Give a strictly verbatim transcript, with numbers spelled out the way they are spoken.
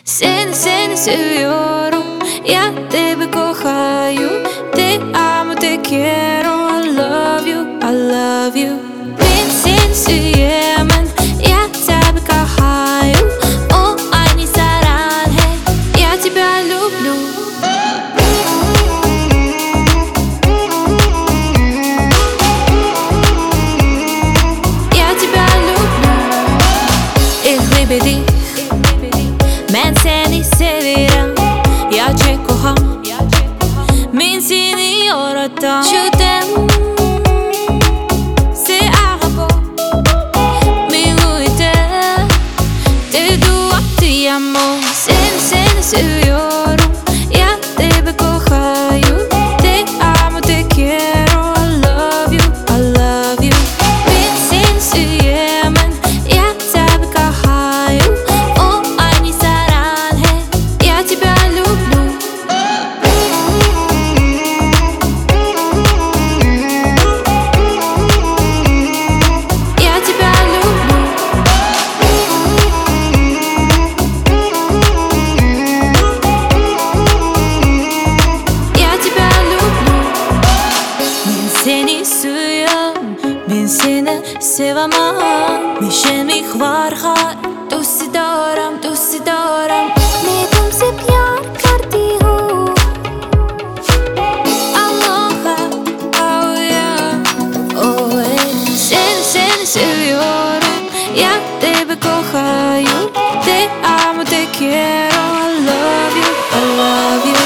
Seni seni seviyorum, я тебе кохаю. Te amo, te quiero, I love you, I love you. Мен сені сүйемін, я тебя кохаю. О, айни саранге, я тебя люблю. Я тебя люблю. Эх, лебеди, мен сені severim, gerçek koham. Мен seni yarattım. Je t'aime, c'est arabe. Mais où était, te dois, te amo. Seni seni seviyorum, ya тебе кохаю. Te amo, te quiero, I love you, I love you. Мен seni сүйемін, я тебя кохаю. О, айни саранге, я тебя люблю. Я тебя люблю. Я тебя люблю. Мен seni сүйем, мен seni sevamam. Мен mich varha, तुझसे डरम, तुझसे डरम. मैं तुमसे प्यार करती हूँ. Aloha, oh yeah, oh yeah. Seni seni seviyorum, ya тебе кохаю. Te amo, te quiero, I love you, I love you.